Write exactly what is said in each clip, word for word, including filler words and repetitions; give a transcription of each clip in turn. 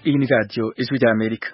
Iyi ni radio Ijwi rya Amerika.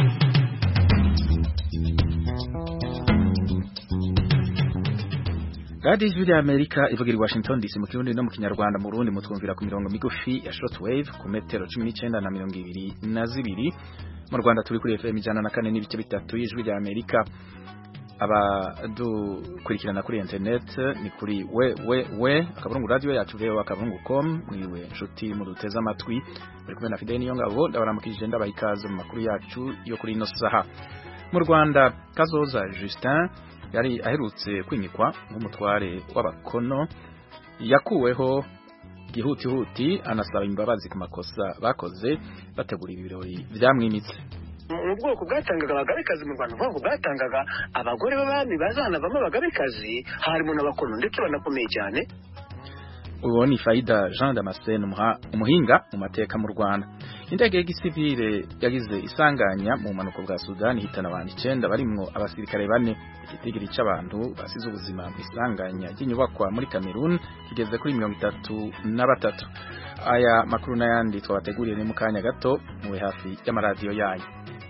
Radio Ijwi rya Amerika ivugira i Washington D C mu Kirundi no mu Kinyarwanda, mu Burundi mutwumvira ku mirongo migufi ya shortwave ku metero cumi n'icenda na mirongo ibiri na zibiri. Mu Rwanda turi kuri F M ijana na kane n'ibice bitatu y'Ijwi rya Amerika. Aba dukurikirana kuri internet ni kuri we we we akaburungu radio yacu rero akaburungu com mwiwe nshuti mu duteza amatwi bari kumwe na Fideni Yongabo ndabaramukije ndabaha ikaze mu makuru yacu yo kuri ino saha. Mu Rwanda Kazoza Justin yari aherutse kwimikwa nk'umutware w'abakono yakuweho gihutihuti anasaba imbabazi ku makosa bakoze bategura ibirori vyamwimitse. Ubwoko bwatangaga abagabekazi mu Rwanda ubwoko bwatangaga abagore b'abami bazanavamo abagabekazi harimo n'abakono ndetse banakomeye cyane. Uwo ni Faida Jean Damascene umuhinga mu mateka mu Rwanda. Indege y'igisivile yagize isanganya mu manuko bwa Sudan hitana abantu icenda barimwo abasirikare bane. Igitigiri c'abantu basize ubuzima mu isanganya ry'inyubakwa muri Cameroon kigeze kuri mirongo itatu na batatu. Aya makuru n'ayandi twabateguriye ni mu kanya gato mu hafi y'amaradiyo yanyu.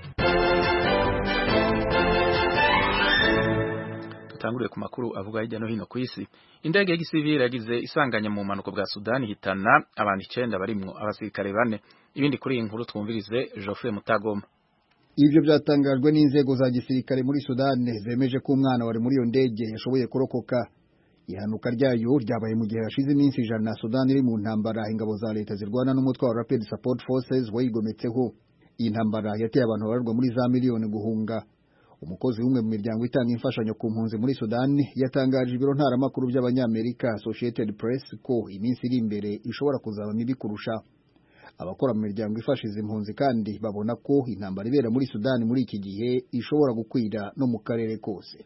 Tutanguriye ku makuru avuga hirya no hino ku isi. Indege y'igisivile yagize isanganya mu manuko bwa Sudan hitana abantu icenda barimwo abasirikare bane. Ibindi kuri iyi nkuru twumvirize Geoffrey Mutagoma. Ivyo byatangajwe n'inzego za gisirikare muri Sudan zemeje ko umwana wari muri iyo ndege yashoboye kurokoka. Ihanuka ryayo ryabaye mu gihe hashize iminsi ijana Sudan iri mu ntambara ingabo za leta zirwana n'umutwe wa Rapid Support Forces wayigometseho. Iyi ntambara yateye abantu babarwa muri za miliyoni guhunga. Umukozi w'umwe mu miryango itanga imfashanyo ku mpunzi muri Sudan yatangaje ibiro ntaramakuru by'abanyamerika Associated Press ko iminsi iri imbere ishobora kuzaba mibi kurusha. Abakora mu miryango ifashiza impunzi kandi babona ko intambara ibera muri Sudan muri iki gihe ishobora gukwira no mu karere kose.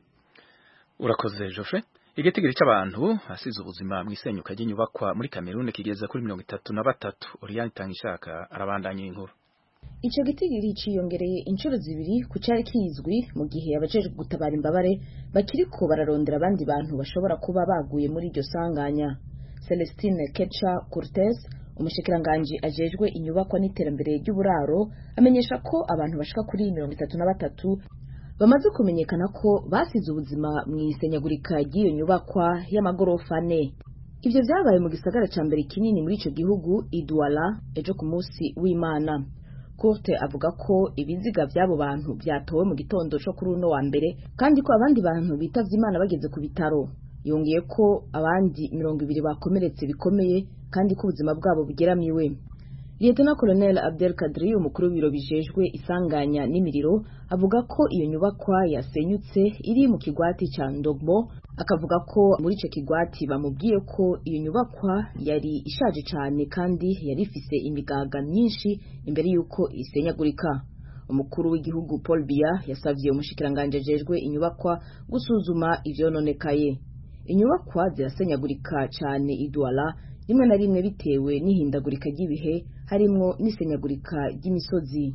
Urakoze Geoffrey. Igitigiri c'abantu hasize ubuzima mu isenyuka ry'inyubakwa muri Cameroon kigeze kuri mirongo itatu na batatu. Oriane Tangishaka arabandanya inkuru. Ico gitigiri ciyongereye inshuro zibiri ku cari kizwi mu gihe abajejwe gutabara imbabare bakiriko bararondera abandi bantu bashobora kuba baguye muri iryo sanganya. Celestine Ketcha Cortez umushikiranganje ajejwe inyubakwa n'iterambere ry'uburaro amenyesha ko abantu bashika kuri mirongo itatu na batatu bamaze kumenyekana ko basize ubuzima mu isenyagurika ry'iyo nyubakwa y'amagorofa ane. Ivyo vyabaye mu gisagara ca mbere kinini muri ico gihugu Idwala ejo ku munsi w'Imana. Courte avuga ko ibiziga vy'abo bantu vyatowe mu gitondo cyo kuri uno wa mbere kandi ko abandi bantu bitavye Imana bageze ku bitaro. Yongeye ko abandi mirongo ibiri bakomeretse bikomeye kandi ko ubuzima bwabo bugeramiwe. Lieutenant Colonel Abdel Kadri umukuru w'ibiro bijejwe isanganya n'imiriro avuga ko iyo nyubakwa yasenyutse iri mu kigwati ca Ndogbo, akavuga ko muri ico kigwati bamubwiye ko iyo nyubakwa yari ishaje cyane kandi yari ifise imigaga myinshi imbere yuko isenyagurika. Umukuru w'igihugu Paul Biya yasavye umushikiranganje ajejwe inyubakwa gusuzuma ivyononekaye. Inyubakwa zirasenyagurika cyane Idwala rimwe na rimwe bitewe n'ihindagurika ry'ibihe harimwo n'isenyagurika ry'imisozi.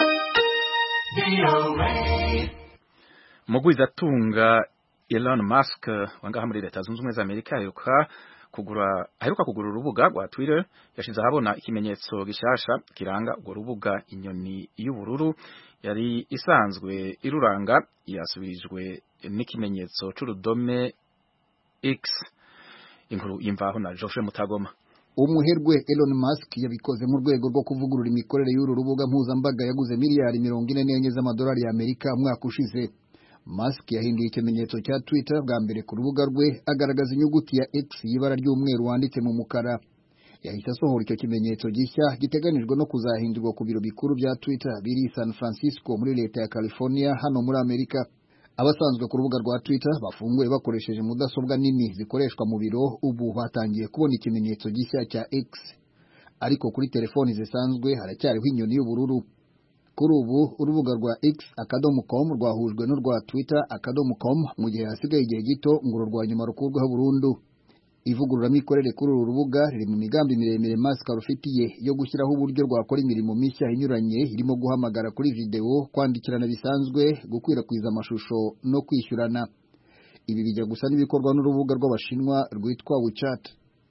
Mugwizatunga Elon Musk wangaha muri Leta Zunze Ubumwe za Amerika aheruka kugura aheruka kugura urubuga rwa Twitter yashize ahabona ikimenyetso gishasha kiranga urwo rubuga. Inyoni y'ubururu yari isanzwe iruranga yasubirijwe n'ikimenyetso c'urudome X. Inkuru imvaho na Geoffrey Mutagoma. Umuherwe Elon Musk yabikoze mu rwego rwo kuvugurura imikorere y'uru rubuga mpuzambaga yaguze miliyari mirongo ine n'enye z'amadolari y'Amerika umwaka ushize. Musk yahinduye ikimenyetso cya Twitter bwa mbere ku rubuga rwe agaragaza inyuguti ya X y'ibara ry'umweru wanditse mu mukara. Yahise asohora icyo kimenyetso gishya giteganijwe no kuzahindurwa ku biro bikuru bya Twitter biri San Francisco muri leta ya California hano muri Amerika. Abasanzwe ku rubuga rwa Twitter bafunguye bakoresheje mudasobwa nini zikoreshwa mu biro ubu batangiye kubona ikimenyetso gishya cya X. Ariko kuri telefoni zisanzwe haracyariho inyoni y'ubururu. Kuri ubu urubuga rwa X akadomo com rwahujwe n'urwa Twitter akadomo com mu gihe hasigaye igihe gito ngo urwa nyuma rukurweho burundu. Ivugurura mikorere kuri uru rubuga riri mu migambi miremire Musk rufitiye yo gushyiraho uburyo rwakora imirimo mishya inyuranye irimo guhamagara kuri video, kwandikirana bisanzwe, gukwirakwiza amashusho no kwishyurana. Ibi bijya gusa n'ibikorwa n'urubuga rw'abashinwa rwitwa WeChat.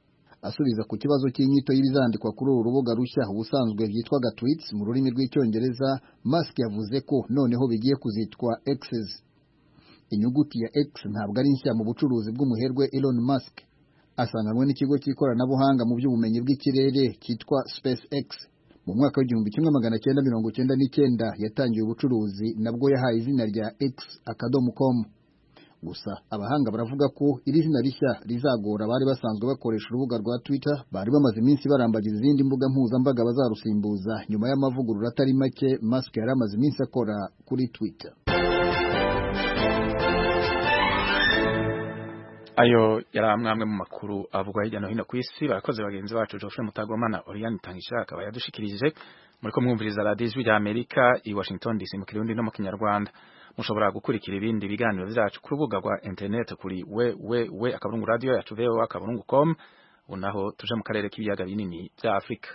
Asubiza ku kibazo cy'inyito y'ibizandikwa kuri uru rubuga rushya ubusanzwe byitwaga tweets mu rurimi rw'icyongereza, Musk yavuze ko noneho bigiye kuzitwa X's. Inyuguti ya X ntabwo ari nshya mu bucuruzi bw'umuherwe Elon Musk. Asanganwe n'ikigo cy'ikoranabuhanga mu by'ubumenyi bw'ikirere cyitwa SpaceX. Mu mwaka w'igihumbi kimwe magana cyenda mirongo cyenda n'icyenda yatangiye ubucuruzi, nabwo yahaye izina rya X akadomo com. Gusa abahanga baravuga ko iri zina rishya rizagora abari basanzwe bakoresha urubuga rwa Twitter bari bamaze iminsi barambagiza izindi mbuga mpuzambaga bazarusimbuza nyuma y'amavugurura atari make Musk yari amaze iminsi akora kuri Twitter. Ayo yari amwe mu makuru avugwa hirya no hino ku isi. Barakoze bagenzi bacu Geoffrey Mutagomana, Oriane Tangishaka bayadushikirije. Muriko mwumviriza Radio Ijwi rya Amerika i Washington D C mu Kirundi no mu Kinyarwanda. Mushobora gukurikira ibindi biganiro byacu ku rubuga rwa internet kuri we we we akaburungu radio yacu v o a akaburungu com. Unaho tuje mu karere k'ibiyaga binini bya Afrika.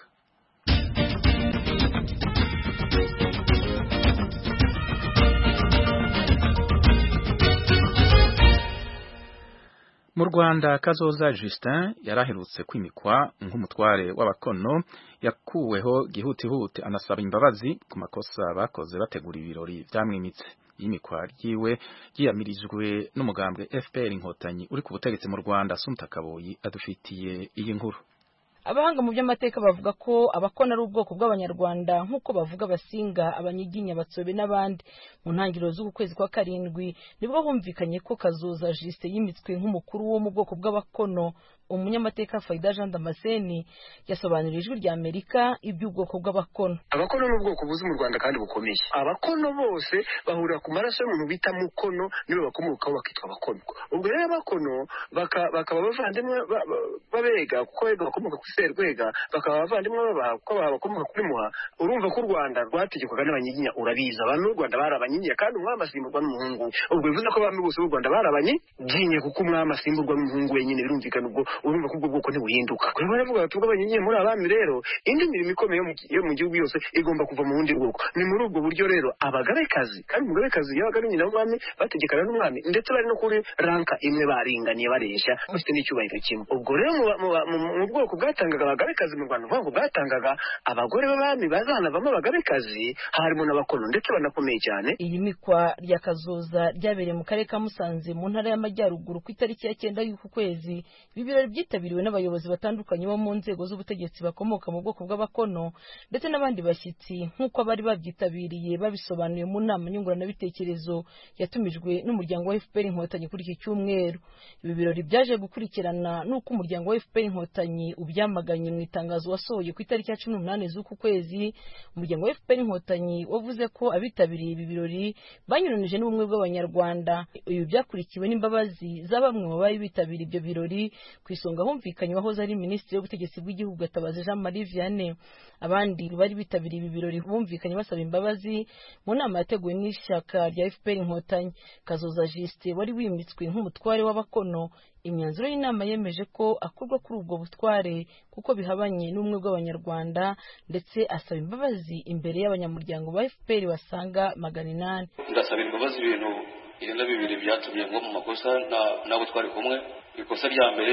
Mu Rwanda, Kazoza Justin yaraherutse kwimikwa nk'umutware w'abakono, yakuweho gihutihuti anasaba imbabazi ku makosa bakoze bategura ibirori byamwimitse. Yimikwa ryiwe ryiyamirijwe n'umugambwe F P R Inkotanyi uri ku butegetsi mu Rwanda. Assumpta Kaboyi adufitiye iyi nkuru. Abahanga mu by'amateka bavuga ko abakona ari ubwoko bw'abanyarwanda nk'uko bavuga Abasinga, Abanyiginya, Abatsobe n'abandi. Mu ntangiriro z'uku kwezi kwa karindwi nibwo humvikanye ko Kazoza Justin yimitswe nk'umukuru wo mu bwoko bw'abakono. Umunyamateka Faida Jean Damascene yasobanurije Ijwi rya Amerika iby'ubwoko bw'abakono. Abakono ni ubwoko buzi mu Rwanda kandi bukomeye. Abakono bose bahurira ku maraso y'umuntu bita mukono, niwe bakomokaho bakitwa abakono. Ubwo rero abakono bakaba bavandimwe babega kuko bakomoka ku Serwega, bakaba bavandimwe baba kuko bakomoka kuri Muha. Urumva ko u Rwanda rwategekwaga n'Abanyiginya, urabiza abantu b'u Rwanda bari Abanyiginya kandi umwami asimburwa n'umuhungu. Ubwo bivuze ko abantu bose b'u Rwanda bari Abanyiginya kuko umwami asimburwa n'umuhungu wenyine, birumvikana ubwo urumva ko ubwo bwoko ntibuhinduka. Kuri baravuga bati Abanyiginya muri abami rero indi mirimo ikomeye yo mu gihugu yose igomba kuva mu wundi bwoko. Ni muri ubwo buryo rero abagabekazi, kandi umugabekazi yabaga ari nyina w'umwami, bategekana n'umwami ndetse bari no kuri ranka imwe, baringaniye bareshya bafite n'icyubahiro kimwe. Ubwo rero mu bwoko bwatangaga abagabekazi mu Rwanda, ubwo bwatangaga abagore b'abami bazanavamo abagabekazi, harimo n'abakono ndetse banakomeye cyane. Iyi mikwa rya Kazoza ryabereye mu karere ka Musanze mu ntara y'Amajyaruguru ku itariki ya cyenda y'uku kwezi. Ibi birori byitabiriwe n'abayobozi batandukanye bo mu nzego z'ubutegetsi bakomoka mu bwoko bw'abakono ndetse n'abandi bashyitsi nk'uko abari babyitabiriye babisobanuye mu nama nyunguranabitekerezo yatumijwe n'umuryango wa F P R Inkotanyi kuri iki cyumweru. Ibi birori byaje gukurikirana n'uko umuryango wa F P R Inkotanyi ubyamaganye mu itangazo wasohoye ku itariki ya cumi n'umunani z'uku kwezi. Umuryango wa F P R Inkotanyi wavuze ko abitabiriye ibi birori banyuranije n'ubumwe bw'abanyarwanda. Ibi byakurikiwe n'imbabazi za bamwe mu bari bitabiriye ibyo birori. Ku isonga humvikanye wahoze ari Minisitiri w'Ubutegetsi bw'Igihugu Gatabazi Jean Marie Vianney. Abandi bari bitabiriye ibi birori bumvikanye basaba imbabazi mu nama yateguwe n'ishyaka rya F P R Inkotanyi. Kazoza Justin wari wimitswe nk'umutware w'abakono, imyanzuro y'inama yemeje ko akurwa kuri ubwo butware kuko bihabanye n'ubumwe bw'abanyarwanda, ndetse asaba imbabazi imbere y'abanyamuryango ba F P R basanga magana inani. Ndasaba imbabazi ibintu irinda bibiri byatumye ngo mu makosa nabo twari kumwe. Ikosa rya mbere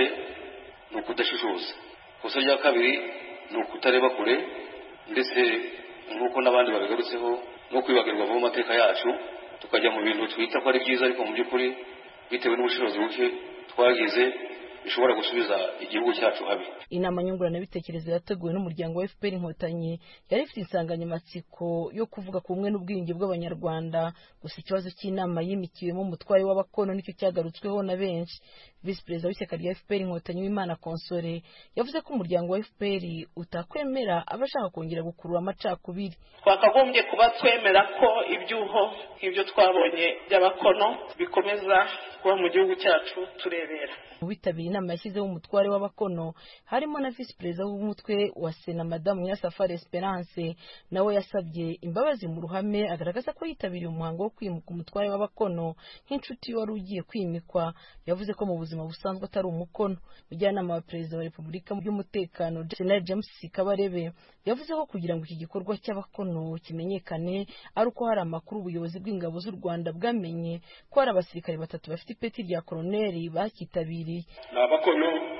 ni ukudashishoza, ikosa rya kabiri ni ukutareba kure, ndetse nk'uko n'abandi babigarutseho no kwibagirwa vuba amateka yacu tukajya mu bintu twita ko ari byiza ariko mu by'ukuri bitewe n'ubushobozi buke twagize bishobora gusubiza igihugu cyacu habi. Inama nyunguranabitekerezo yateguwe n'umuryango wa F P R Inkotanyi yari ifite insanganyamatsiko yo kuvuga ku bumwe n'ubwiyunge bw'abanyarwanda. Gusa ikibazo cy'inama yimikiwemo umutware w'abakono nicyo cyagarutsweho na benshi. Visi Perezida w'ishyaka rya F P R Inkotanyi Uwimana Console yavuze ko umuryango wa F P R utakwemera abashaka kongera gukurura amacakubiri. Twakagombye kuba twemera ko ibyuho nk'ibyo twabonye by'abakono bikomeza kuba mu gihugu cyacu turebera. Mu bitabiriye inama yashyizeho umutware w'abakono harimo na Visi Perezida w'umutwe wa Sena Madamu Nyirasafari Esperance, nawe yasabye imbabazi mu ruhame, agaragaza ko yitabiriye umuhango wo kwimuka umutware w'abakono nk'inshuti wari ugiye kwimikwa. Yavuze ko mu buzima busanzwe atari umukono. Umujyanama wa Perezida wa Repubulika mu by'umutekano General James Kabarebe yavuze ko kugira ngo iki gikorwa cy'abakono kimenyekane ari uko hari amakuru ubuyobozi bw'ingabo z'u Rwanda bwamenye ko hari abasirikare batatu bafite ipeti rya koloneli bakitabiriye. Abakono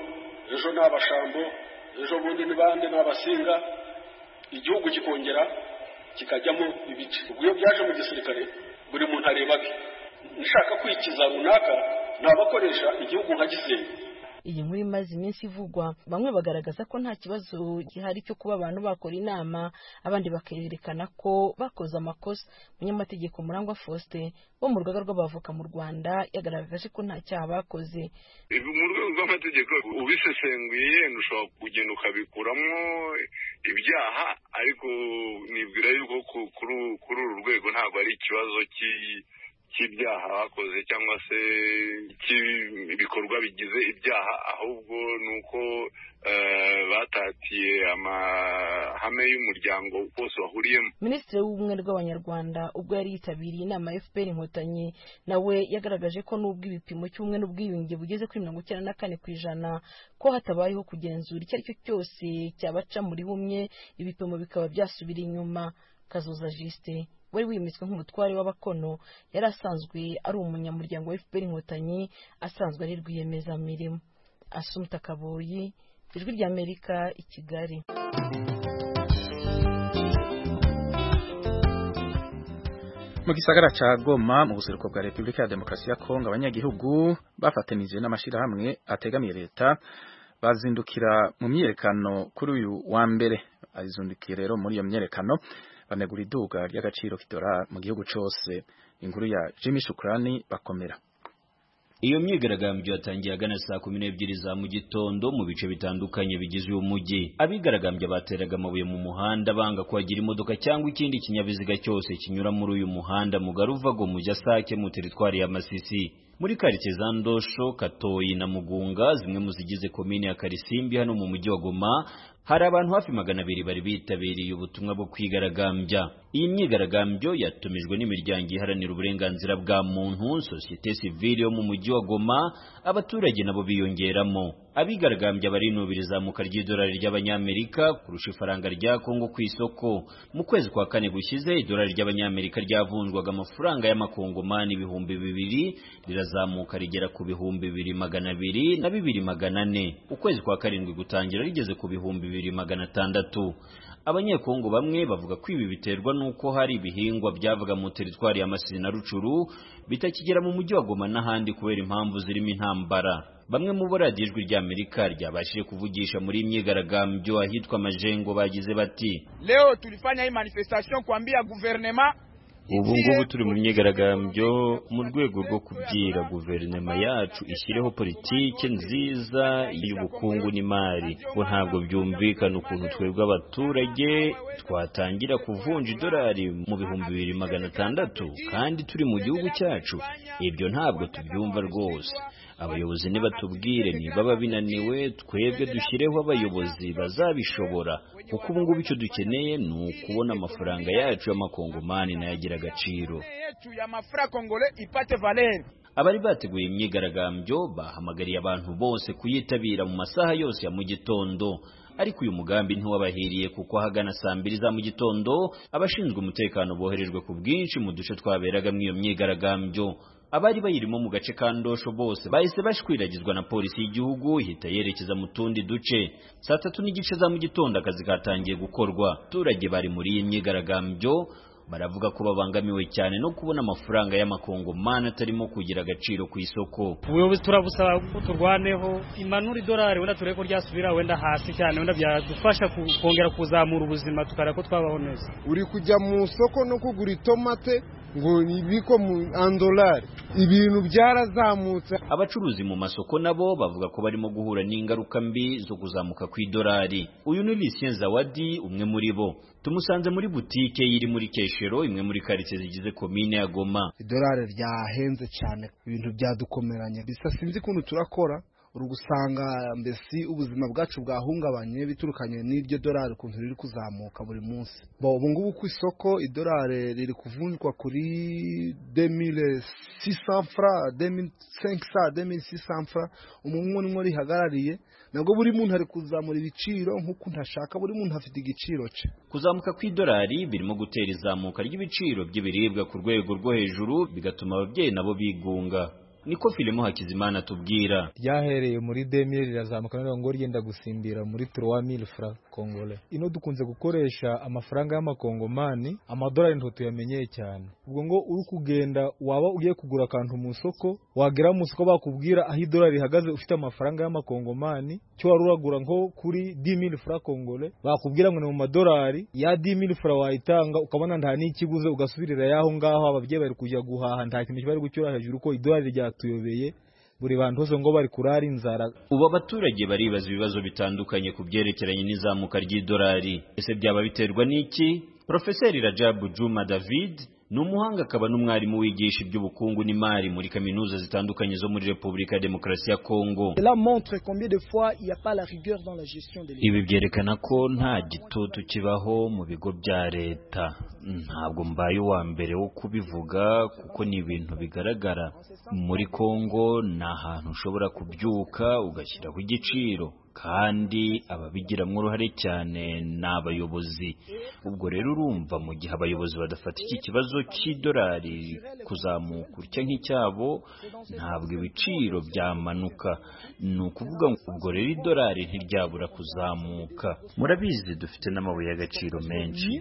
ejo ni abashambo, ejo bundi ni bande ni abasinga, igihugu kikongera kikajyamo ibice. Ubwo iyo byaje mu gisirikare buri muntu arebaga nshaka kwikiza runaka nabakoresha igihugu nka Gisenyi. Iyi nkuru imaze iminsi ivugwa, bamwe bagaragaza ko nta kibazo gihari cyo kuba abantu bakora inama, abandi bakerekana ko bakoze amakosa. Umunyamategeko Murangwa Faustin wo mu rugaga rw'abavoka mu Rwanda yagaragaje ko nta cyaha bakoze. Mu rwego rw'amategeko ubisesenguye ushobora kugenda ukabikuramo ibyaha, ariko nibwira yuko kuri uru rwego ntabwo ari ikibazo cy'ibyaha bakoze cyangwa se cy'ibikorwa bigize ibyaha, ahubwo nuko batatiye amahame y'umuryango wose wahuriyemo. Minisitiri w'ubumwe bw'Abanyarwanda ubwo yari yitabiriye inama ya F P R Inkotanyi nawe yagaragaje ko nubwo ibipimo cy'ubumwe n'ubwiyunge bugeze kuri mirongo icyenda na kane ku ijana ko hatabayeho kugenzura icyo ari cyo cyose cyabaca muri bumwe, ibipimo bikaba byasubira inyuma. Kazoza Justin wari wimitswe nk'umutware w'abakono yari asanzwe ari umunyamuryango wa F P R Inkotanyi, asanzwe ari rwiyemezamirimo. Asumta Kaboyi, Ijwi ry'Amerika, i Kigali. Mu gisagara ca Goma mu buseruko bwa Repubulika ya Demokarasi ya Kongo, abanyagihugu bafatanije n'amashirahamwe ategamiye leta bazindukira mu myiyerekano kuri uyu wa mbere. Azundukiye rero muri iyo myiyerekano banegura iduga ry'agaciro k'idolari mu gihugu cose. Inkuru ya Jimmy Shukrani bakomera. Iyo myigaragambyo yatangiye agana saa kumi n'ebyiri za mu gitondo mu bice bitandukanye bigize uyu mujyi. Abigaragambya bateraga amabuye mu muhanda banga kuhagira imodoka cyangwa ikindi kinyabiziga cyose kinyura muri uyu muhanda mugari uva Gomuja Sake mu teritwari ya Masisi. Muri quartier za Ndosho, Katoyi na Mugunga, zimwe mu zigize komine ya Karisimbi hano mu mujyi wa Goma, hari abantu hafi magana abiri bari bitabiriye ubutumwa bwo kwigaragambya. Iyi myigaragambyo yatumijwe n'imiryango iharanira uburenganzira bwa muntu, societe civile yo mu mujyi wa Goma, abaturage nabo biyongeramo. Abigaragambya barinubira izamuka ry'idolari ry'abanyamerika kurusha ifaranga rya Kongo ku isoko. Mu kwezi kwa kane gushize idolari ry'abanyamerika ryavunjwaga amafaranga y'amakongomani ibihumbi bibiri, rirazamuka rigera ku bihumbi bibiri magana abiri na bibiri magana ane. Ukwezi kwa karindwi gutangira rigeze ku bihumbi bibiri magana atandatu. Abanyekongo bamwe bavuga ko ibi biterwa nuko hari ibihingwa byavaga mu teritwari ya Masisi na Rucuru bitakigera mu mujyi wa Goma n'ahandi kubera impamvu zirimo intambara. Bamwe mu boradiyo Ijwi ry'Amerika ryabashije kuvugisha muri imyigaragambyo ahitwa Majengo bagize bati: Leo tulifanya hii manifestation kuambia gouvernement. Ubu ngubu turi mu myigaragambyo mu rwego rwo kubwira guverinoma yacu ishyireho politike nziza y'ubukungu n'imari. Ko ntabwo byumvikana ukuntu twebwe abaturage twatangira kuvunja idolari mu bihumbi bibiri magana atandatu kandi turi mu gihugu cyacu. Ibyo ntabwo tubyumva rwose. Abayobozi nibatubwire niba babinaniwe, twebwe dushyireho abayobozi bazabishobora, kuko ubu ngubu icyo dukeneye ni ukubona amafaranga yacu y'amakongomani nayagira agaciro. Abari bateguye imyigaragambyo bahamagariye abantu bose kuyitabira mu masaha yose ya mu gitondo. Ariko uyu mugambi ntiwabahiriye kuko hagana saa mbiri za mu gitondo abashinzwe umutekano boherejwe ku bwinshi mu duce twaberaga mu iyo myigaragambyo. Abari bayirimo mu gace ka Ndosho bose bahise bashwiragizwa na polisi y'igihugu ihita yerekeza mu tundi duce. Saa tatu n'igice za mu gitondo akazi katangiye gukorwa. Abaturage bari muri iyi myigaragambyo baravuga ko babangamiwe cyane no kubona amafaranga y'amakongomani atarimo kugira agaciro ku isoko. Ubuyobozi turabusaba ko turwaneho imanura idolari wenda tureko ryasubira wenda hasi cyane, wenda byadufasha kongera kuzamura ubuzima tukara ko twabaho neza. Uri kujya mu soko no kugura itomate ngo nibiko mu andolari, ibintu byarazamutse. Abacuruzi mu masoko nabo bavuga ko barimo guhura n'ingaruka mbi zo kuzamuka kw'idolari. Uyu ni Lucien Zawadi, umwe muri bo. Tumusanze muri butike yiri muri Keshero, imwe muri quartier zigize komine ya Goma. Idolari ryahenze cyane, ibintu byadukomeranye. Bisa sinzi kuntu turakora uri gusanga mbesi ubuzima bwacu bwahungabanye biturukanye n'iryo dolari kuntu riri kuzamuka buri munsi. Bo ubu ngubu ku isoko idolari riri kuvunjwa kuri deux mille six cents francs, deux mille cinq cents, deux mille six cents francs. Umuntu umwe rihagarariye nabwo buri muntu ari kuzamura ibiciro nk'uko ntashaka, buri muntu afite igiciro cye. Kuzamuka kw'idolari birimo gutera izamuka ry'ibiciro by'ibiribwa ku rwego rwo hejuru, bigatuma ababyeyi nabo bigunga. niko Filemo Hakizimana tubwira. Ryahereye muri deux mille rirazamuka none ngo ryenda gusimbira muri trois mille francs congolais. Ino dukunze gukoresha amafaranga y'amakongomani, amadolari nto tuyamenyeye cyane. Ubwo ngo uri kugenda waba ugiye kugura akantu mu soko, wagera mu soko bakubwira aho idolari rihagaze ufite amafaranga y'amakongomani, cyo waruragura nko kuri dix mille francs congolais, bakubwira ngo ni mu madolari ya dix mille francs wayitanga ukabona nta n'ikiguze ugasubirira yaho ngaho abavye bari kujya guhaha nta kintu bari gucyura hejuru ko idolari ryatuyobeye buri bantu hose ngo bari kurari inzara. Ubu abaturage baribaza ibibazo bitandukanye ku byerekeranye n'izamuka ry'idolari. Ese byaba biterwa n'iki? Profeseri Rajabu Juma David ni umuhanga akaba n'umwarimu wigisha iby'ubukungu n'imari muri kaminuza zitandukanye zo muri Repubulika ya Demokarasi ya Kongo. Ibi byerekana ko nta gitutu kibaho mu bigo bya leta. Ntabwo mbaye wa mbere wo kubivuga kuko ni ibintu bigaragara. Muri Kongo nta hantu ushobora kubyuka ugashyiraho igiciro, kandi ababigiramo uruhare cyane n'abayobozi. Ubwo rero urumva mu gihe abayobozi badafata iki kibazo cy'idolari kuzamuka utya nk'icyabo, ntabwo ibiciro byamanuka. Ni ukuvuga ngo ubwo rero idolari ntiryabura kuzamuka. Murabizi dufite n'amabuye y'agaciro menshi.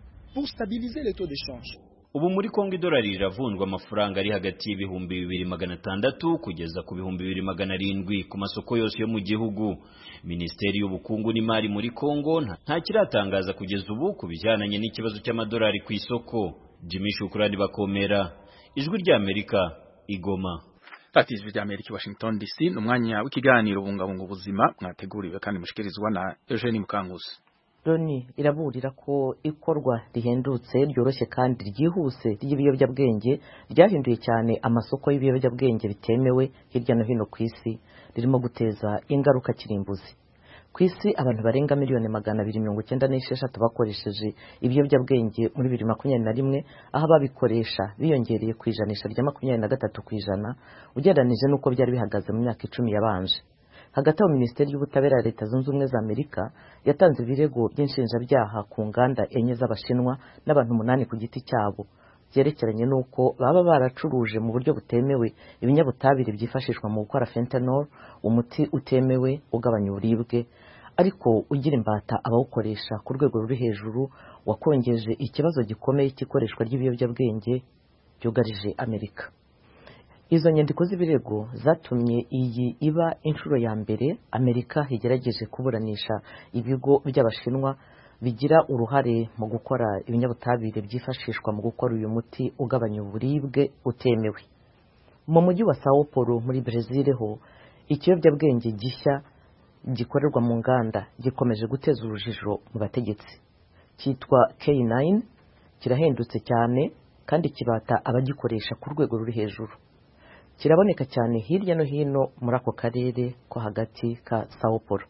Ubu muri Kongo idolari riravunjwa amafaranga ari hagati y'ibihumbi bibiri magana atandatu kugeza ku bihumbi bibiri magana arindwi ku masoko yose yo mu gihugu. Minisiteri y'ubukungu n'imari muri Kongo nta kiratangaza kugeza ubu ku bijyananye n'ikibazo cy'amadolari ku isoko. Jimmy Shukrani Bakomera, Ijwi ry'Amerika, Igoma. Ati Ijwi ry'Amerika Washington D C, n'umwanya w'ikiganiro bungabunga ubuzima mwateguriwe kandi mushikirizwa na Eugene Mukanguzi. Loni iraburira ko ikorwa rihendutse ryoroshye kandi ryihuse ry'ibiyobyabwenge ryahinduye cyane amasoko y'ibiyobyabwenge bitemewe hirya no hino ku isi, ririmo guteza ingaruka kirimbuzi. Ku isi abantu barenga miliyoni magana abiri mirongo icyenda n'esheshatu bakoresheje ibiyobyabwenge muri bibiri makumyabiri na rimwe, aho ababikoresha biyongereye ku ijanisha rya makumyabiri na gatatu ku ijana ugereranije n'uko byari bihagaze mu myaka icumi yabanje. Hagati aho Minisiteri y'Ubutabera ya Leta Zunze Ubumwe za Amerika yatanze ibirego by'inshinjabyaha ku nganda enye z'Abashinwa n'abantu umunani ku giti cyabo byerekeranye n'uko baba baracuruje mu buryo butemewe ibinyabutabire byifashishwa mu gukora fentanyl, umuti utemewe ugabanya uburibwe ariko ugira imbata abawukoresha ku rwego ruri hejuru, wakongeje ikibazo gikomeye cy'ikoreshwa ry'ibiyobyabwenge byugarije Amerika. Izo nyandiko z'ibirego zatumye iyi iba inshuro ya mbere Amerika igerageje kuburanisha ibigo by'Abashinwa bigira uruhare mu gukora ibinyabutabire byifashishwa mu gukora uyu muti ugabanya uburibwe utemewe. Mu mujyi wa Sao Paulo muri Brazil ho ikiyobyabwenge gishya gikorerwa mu nganda gikomeje guteza urujijo mu bategetsi. Cyitwa K nine, kirahendutse cyane kandi kibata abagikoresha ku rwego ruri hejuru. Kiraboneka cyane hirya no hino muri ako karere ko hagati ka Sao Paulo.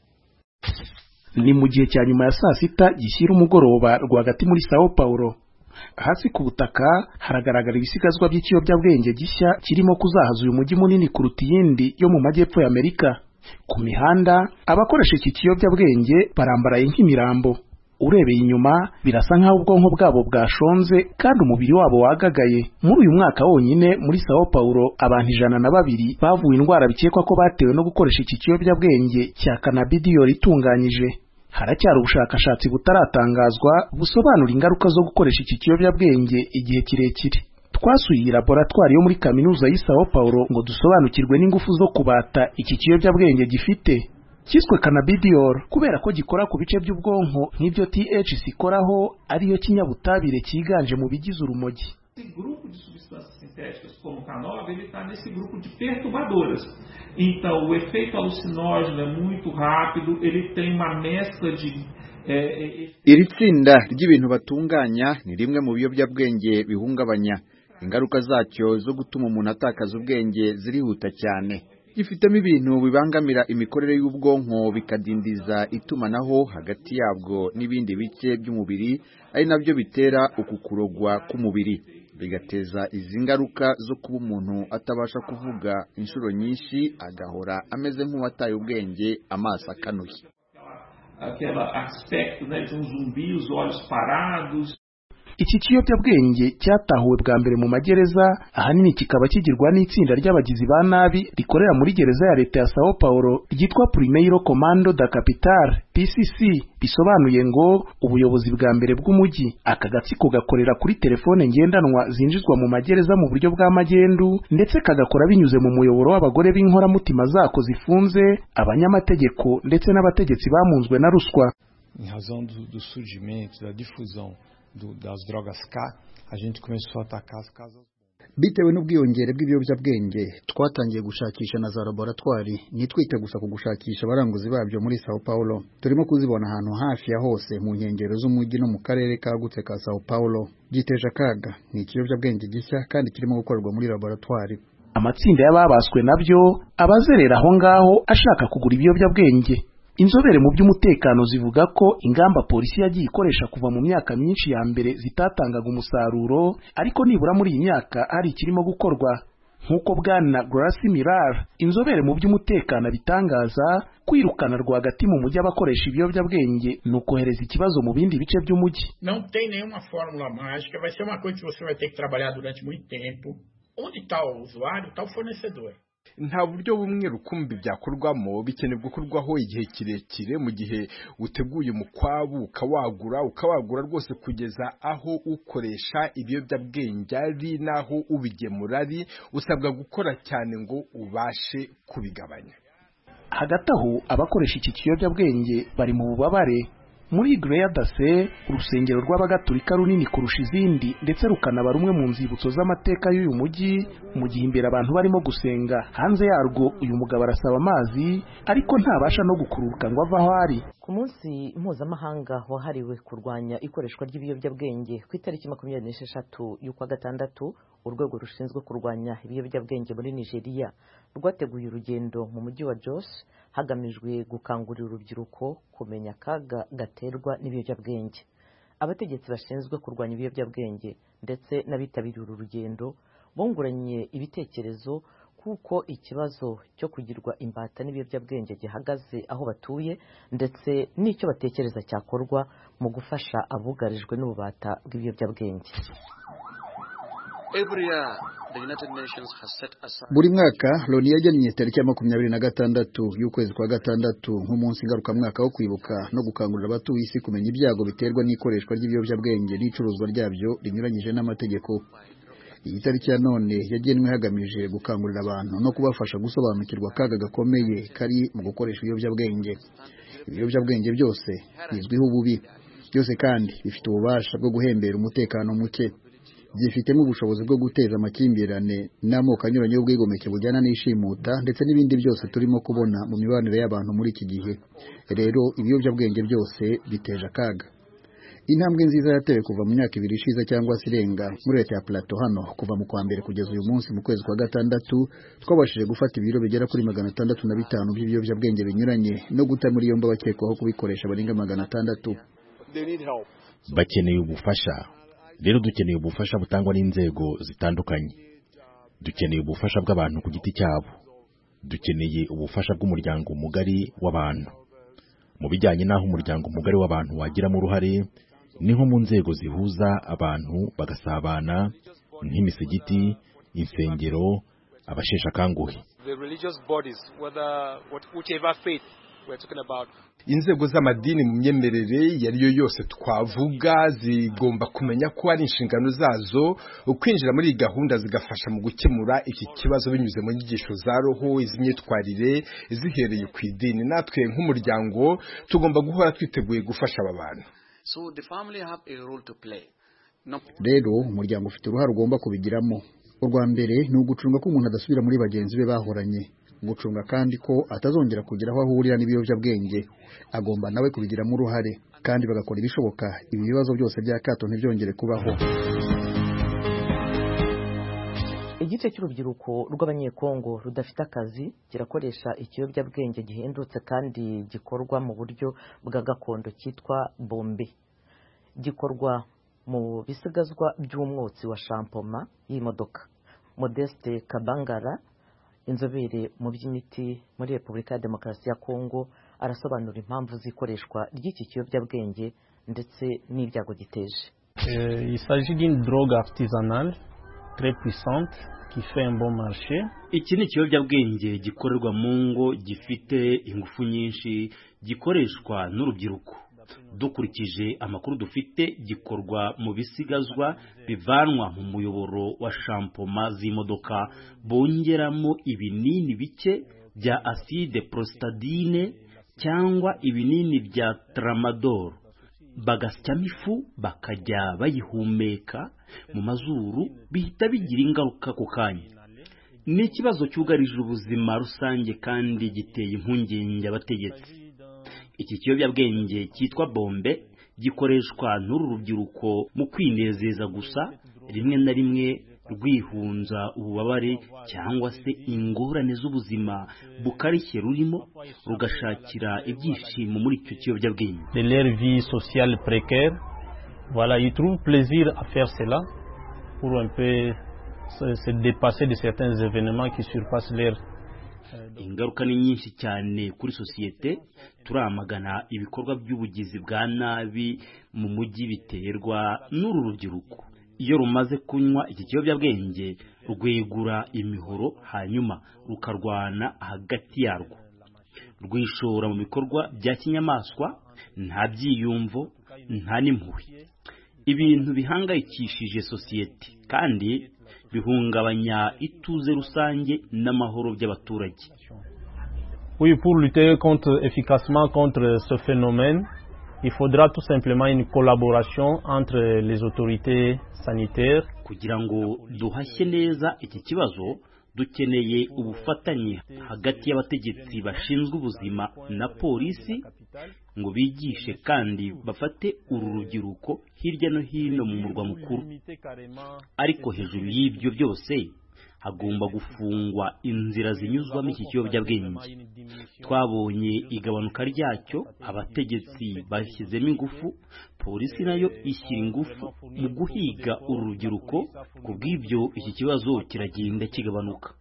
Ni mu gihe cya nyuma ya saa sita gishyira umugoroba rwagati muri Sao Paulo. Hasi ku butaka haragaragara ibisigazwa by'ikiyobyabwenge gishya kirimo kuzahaza uyu mujyi munini kuruta iyindi yo mu majyepfo ya Amerika. Ku mihanda abakoresha iki kiyobyabwenge barambaraye nk'imirambo. Urebeye inyuma birasa nkaho ubwonko bwabo bwashonze kandi umubiri wabo wagagaye. Muri uyu mwaka wonyine muri Sao Paulo abantu ijana na babiri bavuye indwara bikekwa ko batewe no gukoresha iki kiyobyabwenge cya cannabidiol itunganyije. Haracyari ubushakashatsi butaratangazwa busobanura ingaruka zo gukoresha iki kiyobyabwenge igihe kirekire. Twasuye iyi laboratwari yo muri kaminuza y'i Sao Paulo ngo dusobanukirwe n'ingufu zo kubata iki kiyobyabwenge gifite. Kiswe cannabidiol kubera ko gikora ku bice by'ubwonko nk'ibyo T H C ikoraho ariyo kinyabutabire cyiganje mu bigize urumogi. Esse grupo de substâncias sintéticas como cannabis, ele está nesse grupo de perturbadoras. Então, o efeito alucinógeno é muito rápido, ele tem uma mescla de é, iri tsinda ry'ibintu batunganya ni rimwe mu biyobyabwenge bihungabanya. Ingaruka zacyo zo gutuma umuntu atakaza ubwenge zirihuta cyane. Gifitemo ibintu bibangamira imikorere y'ubwonko bikadindiza itumanaho hagati yabwo n'ibindi bice by'umubiri, ari nabyo bitera uku kurogwa k'umubiri, bigateza izi ngaruka zo kuba umuntu atabasha kuvuga inshuro nyinshi agahora ameze nk'uwataye ubwenge, amaso akanuye. Aquela aspecto, né, de um zumbi, os olhos parados. iki kiyobyabwenge cyatahuwe bwa mbere mu magereza, ahanini kikaba kigirwa n'itsinda ry'abagizi ba nabi rikorera muri gereza ya leta ya Sao Paulo ryitwa Primeiro Comando da Capital P C C, bisobanuye ngo ubuyobozi bwa mbere bw'umujyi. Aka gatsiko gakorera kuri telefone ngendanwa zinjizwa mu magereza mu buryo bwa magendu, ndetse kagakora binyuze mu muyoboro w'abagore b'inkoramutima zako zifunze, abanyamategeko ndetse n'abategetsi bamunzwe na ruswa. Em razão do, do surgimento, da difusão do, das drogas K, a gente começou a atacar as casas. Bitewe n'ubwiyongere bw'ibiyobyabwenge, twatangiye gushakisha na za laboratwari, nitwite gusa ku gushakisha abaranguzi babyo muri Sao Paulo. Turimo kuzibona ahantu hafi ya hose mu nkengero z'umujyi no mu karere kagutse ka Sao Paulo. Giteje akaga, ni ikiyobyabwenge gishya kandi kirimo gukorwa muri laboratwari. Amatsinda y'ababaswe nabyo abazerera aho ngaho ashaka kugura ibiyobyabwenge. Inzobere mu by'umutekano zivuga ko ingamba polisi yagiye ikoresha kuva mu myaka myinshi ya mbere zitatangaga umusaruro, ariko nibura muri iyi myaka hari ikirimo gukorwa. Nk'uko bwana Gracie Mirar, inzobere mu by'umutekano bitangaza, kwirukana rwagati mu mujyi abakoresha ibiyobyabwenge ni ukohereza ikibazo mu bindi bice by'umujyi. Não tem nenhuma fórmula mágica, vai ser uma coisa que você vai ter que trabalhar durante muito tempo. Onde está o usuário, está o fornecedor. Nta buryo bumwe rukumbi byakorwamo, bikenewe gukorwaho igihe kirekire. Mu gihe uteguye umukwabu ukawagura ukawagura rwose kugeza aho ukoresha ibiyobyabwenge ari naho ubigemura ari, usabwa gukora cyane ngo ubashe kubigabanya. Hagati aho abakoresha iki kiyobyabwenge bari mu bubabare. Muri Igreja da Sé, urusengero rw'abagatolika runini kurusha izindi ndetse rukanaba rumwe mu nzibutso z'amateka y'uyu mujyi, mu gihe imbere abantu barimo gusenga, hanze yarwo uyu mugabo arasaba amazi ariko ntabasha no gukururuka ngo ava aho ari. Ku munsi mpuzamahanga wahariwe kurwanya ikoreshwa ry'ibiyobyabwenge ku itariki makumyabiri n'esheshatu y'ukwa gatandatu, urwego rushinzwe kurwanya ibiyobyabwenge muri Nigeria rwateguye urugendo mu mujyi wa Jos hagamijwe gukangurira urubyiruko kumenya akaga gaterwa n'ibiyobyabwenge. Abategetsi bashinzwe kurwanya ibiyobyabwenge ndetse n'abitabiriye uru rugendo bunguranye ibitekerezo kuko ikibazo cyo kugirwa imbata n'ibiyobyabwenge gihagaze aho batuye, ndetse n'icyo batekereza cyakorwa mu gufasha abugarijwe n'ububata bw'ibiyobyabwenge. Buri mwaka Loni yagennye tariki ya makumyabiri na gatandatu y'ukwezi kwa gatandatu nk'umunsi ngarukamwaka wo kwibuka no gukangurira abatuye isi kumenya ibyago biterwa n'ikoreshwa ry'ibiyobyabwenge n'icuruzwa ryabyo rinyuranyije n'amategeko. Iyi tariki ya none yagenwe hagamije gukangurira abantu no kubafasha gusobanukirwa akaga gakomeye kari mu gukoresha ibiyobyabwenge. Ibiyobyabwenge byose bizwiho ububi, byose kandi bifite ububasha bwo guhembera umutekano muke, byifitemo ubushobozi bwo guteza amakimbirane n'amoko anyuranye y'ubwigomeke bujyana n'ishimuta ndetse n'ibindi byose turimo kubona mu mibanire y'abantu muri iki gihe. Rero ibiyobyabwenge byose biteje akaga. Intambwe nziza yatewe kuva mu myaka ibiri ishize cyangwa se irenga muri leta ya Plateau hano, kuva mu kwa mbere kugeza uyu munsi mu kwezi kwa gatandatu, twabashije gufata ibiro bigera kuri magana atandatu na bitanu by'ibiyobyabwenge binyuranye no guta muri yombi abakekwaho kubikoresha barenga magana atandatu. Bakeneye ubufasha. Rero dukeneye ubufasha butangwa n'inzego zitandukanye. Dukeneye ubufasha bw'abantu ku giti cyabo. Dukeneye ubufasha bw'umuryango mugari w'abantu. Mu bijyanye n'aho umuryango mugari w'abantu wagiramo uruhare, niho mu nzego zihuza abantu bagasabana, nk'imisigiti, insengero, abashesha kanguhe. Inzego z'amadini mu myemerere yariyo yose twavuga zigomba kumenya ko ari inshingano zazo kwinjira muri gahunda zigafasha mu gukemura iki kibazo binyuze mu nyigisho za roho, izimyitwarire zihereye ku idini. Natwe nk'umuryango tugomba guhora twiteguye gufasha aba bantu. Rero umuryango ufite uruhare ugomba kubigiramo. Urwa mbere ni ugucunga ko umuntu adasubira muri bagenzi be bahoranye, gucunga kandi ko atazongera kugira aho ahurira n'ibiyobyabwenge. Agomba nawe kubigiramo uruhare kandi bagakora ibishoboka ibi bibazo byose by'akato ntibyongere kubaho. Igice cy'urubyiruko rw'abanyekongo rudafite akazi kirakoresha ikiyobyabwenge gihendutse kandi gikorwa mu buryo bwa gakondo cyitwa bombe. Gikorwa mu bisigazwa by'umwotsi wa shampoma y'imodoka. Modeste Kabangara, inzobere mu by'imiti muri Repubulika ya Demokarasi ya Kongo, arasobanura impamvu z'ikoreshwa ry'iki kiyobyabwenge ndetse n'ibyago giteje. Euh, il s'agit d'une drogue artisanale très puissante qui fait un bon marché. Iki ni ikiyobyabwenge gikorerwa mu ngo gifite ingufu nyinshi gikoreshwa n'urubyiruko. Dukurikije amakuru dufite gikorwa mu bisigazwa bivanwa mu muyoboro wa shampoma z'imodoka bongeramo ibinini bike bya acide prostadine cyangwa ibinini bya tramadol bagasyamo ifu bakajya bayihumeka mu mazuru bihita bigira ingaruka ku kanya. Ni ikibazo cyugarije ubuzima rusange kandi giteye impungenge abategetsi. Iki kiyobyabwenge cyitwa bombe gikoreshwa n'uru rubyiruko mu kwinezeza gusa, rimwe na rimwe rwihunza ububabare cyangwa se ingorane z'ubuzima bukarishye rurimo rugashakira ibyishimo muri icyo kiyobyabwenge. De leur vie sociale précaire, voilà, ils trouvent plaisir à faire cela pour un peu se, se dépasser de certains événements qui surpassent leur. Ingaruka ni nyinshi cyane kuri sosiyete. Turamagana ibikorwa by'ubugizi bwa nabi mu mujyi biterwa n'uru rubyiruko. Iyo rumaze kunywa iki kiyobyabwenge rwegura imihoro hanyuma rukarwana hagati yarwo, rwishora mu bikorwa bya kinyamaswa, nta byiyumvo, nta n'impuhwe. Ibintu bihangayikishije sosiyete kandi bihungabanya ituze rusange n'amahoro by'abaturage. Oui, pour lutter contre efficacement contre ce phénomène, il faudra tout simplement une collaboration entre les autorités sanitaires. Kugira ngo duhashye neza iki kibazo dukeneye ubufatanye hagati y'abategetsi bashinzwe ubuzima na polisi ngo bigishe kandi bafate uru rubyiruko hirya no hino mu murwa mukuru. Ariko hejuru y'ibyo byose hagomba gufungwa inzira zinyuzwamo iki kiyobyabwenge. Twabonye igabanuka ryacyo, abategetsi bashyizemo ingufu, polisi nayo ishyira ingufu mu guhiga uru rubyiruko, ku bw'ibyo iki kibazo kiragenda kigabanuka.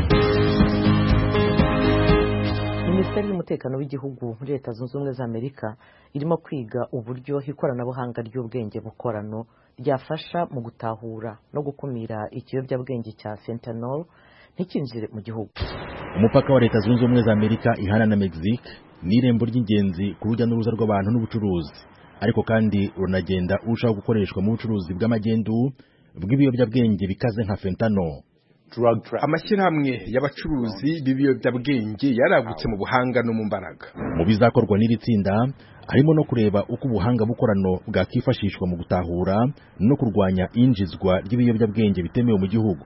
Minisiteri y'umutekano w'igihugu muri Leta Zunze Ubumwe za Amerika irimo kwiga uburyo ikoranabuhanga ry'ubwenge bukorano ryafasha mu gutahura no gukumira ikiyobyabwenge cya fentanyl ntikinjire mu gihugu. Umupaka wa Leta Zunze Ubumwe za Amerika ihana na Mexique ni irembo ry'ingenzi ku rujya n'uruza rw'abantu n'ubucuruzi, ariko kandi runagenda urushaho gukoreshwa mu bucuruzi bw'amagendu bw'ibiyobyabwenge bikaze nka fentanyl. Amashyirahamwe y'abacuruzi b'ibiyobyabwenge yaragutse mu buhanga no mu mbaraga. Mu bizakorwa n'iri tsinda harimo no kureba uko ubuhanga bukorano bwakifashishwa mu gutahura no kurwanya injizwa ry'ibiyobyabwenge bitemewe mu gihugu.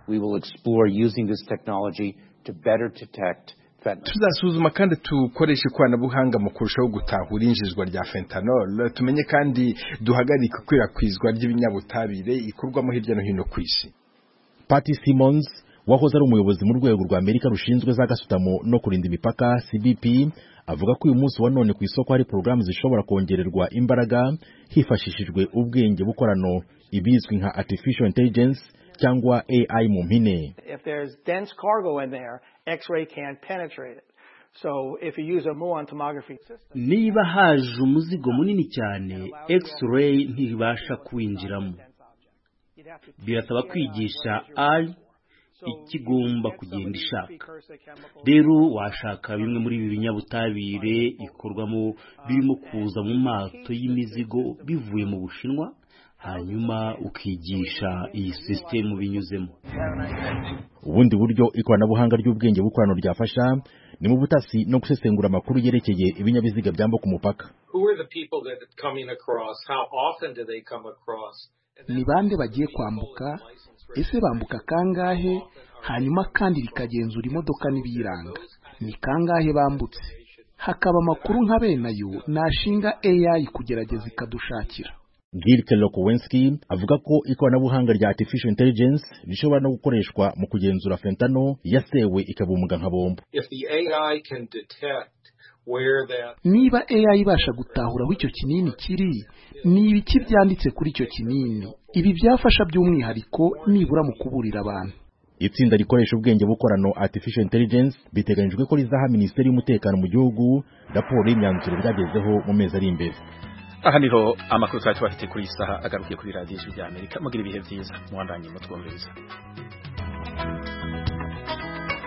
Tuzasuzuma kandi tukoresha ikoranabuhanga mu kurushaho gutahura injizwa rya fentanyl, tumenye kandi duhagarike ikwirakwizwa ry'ibinyabutabire ikorwamo hirya no hino ku isi. Patty Simmons wahoze ari umuyobozi mu rwego rwa Amerika rushinzwe za gasutamo no kurinda imipaka C B P avuga ko uyu munsi wa none ku isoko hari porogaramu zishobora kongererwa imbaraga hifashishijwe ubwenge bukorano, ibizwi nka artificial intelligence cyangwa A I mu mpine. If there's dense cargo in there, X-ray can't penetrate it. So if you use a muon tomography system, niba haje umuzigo munini cyane, X-ray ntibasha kwinjiramo. Birasaba kwigisha ai ikigomba kugenda ishaka. Rero washaka bimwe muri ibi binyabutabire ikorwamo birimo kuza mu mato y'imizigo bivuye mu Bushinwa, hanyuma ukigisha iyi system binyuzemo. Ubundi buryo ikoranabuhanga ry'ubwenge bukorano ryafasha ni mu butasi no gusesengura amakuru yerekeye ibinyabiziga byambuka umupaka. Ni bande bagiye kwambuka, ese bambuka kangahe, hanyuma kandi bikagenzura imodoka n'ibiyiranga. Ni kangahe bambutse, hakaba amakuru nka benayo nashinga A I kugerageza ikadushakira. Gil Kelokowensky avuga ko ikoranabuhanga rya artificial intelligence rishobora no gukoreshwa mu kugenzura fentanyl yasewe ikabumuga nka bombo. Niba A I ibasha gutahura aho icyo kinini kiri, ni ibiki byanditse kuri icyo kinini. Ibi byafasha by'umwihariko nibura mu kuburira abantu. Itsinda rikoresha ubwenge bukorano artificial intelligence biteganyijwe ko rizaha Minisiteri y'Umutekano mu gihugu raporo y'imyanzuro byagezeho mu mezi ari imbere. aha niho amakuru twari tubafite kuri iyi saha agarukiye kuri radiyo y'Ijwi ry'Amerika mugira ibihe byiza muwandanye mutwumviriza